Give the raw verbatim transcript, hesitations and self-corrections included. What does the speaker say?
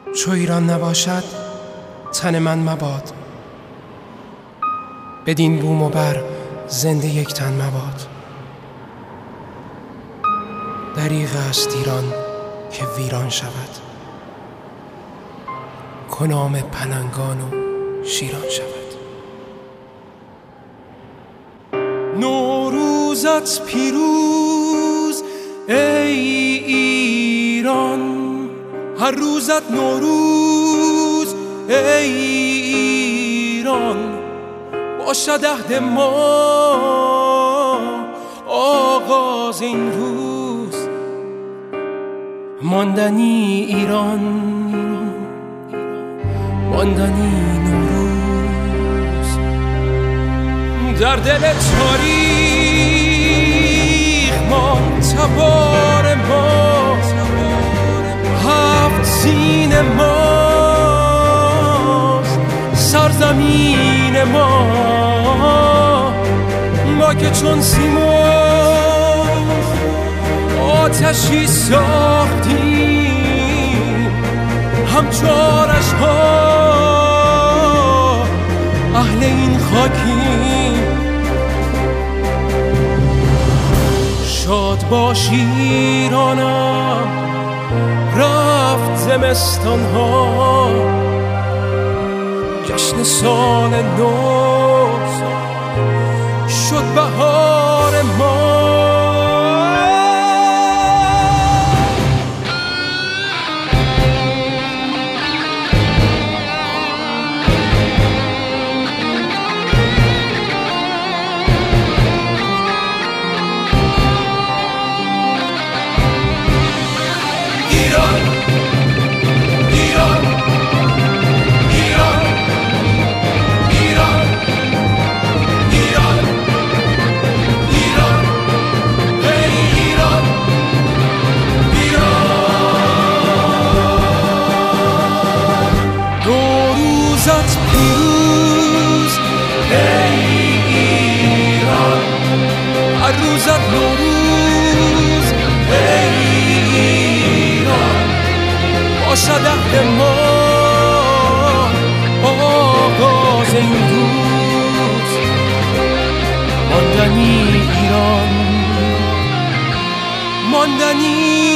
چو ایران نباشد تن من مباد، بدین بوم و بر زنده یک تن مباد. دریغ است ایران که ویران شود، کنام پلنگان و شیران شود. نوروزت پیروز ای ایران، هر روزت نوروز ای ایران. باشد عهد ما آغاز این روز، ماندنی ایران، ماندنی نوروز. در دل تاریخ ما تبار ما، هفت سین ماست سرزمین ما. ما که چون سیمان آتشی ساختیم، همچو آرش ها اهل این خاکیم. شاد باش ایرانم، رفت زمستان ها، جشن سال نو شد بهار ما. روزت نوروز ای ایران، باشد عهد ما آغاز این روز، ماندنی ایران، ماندنی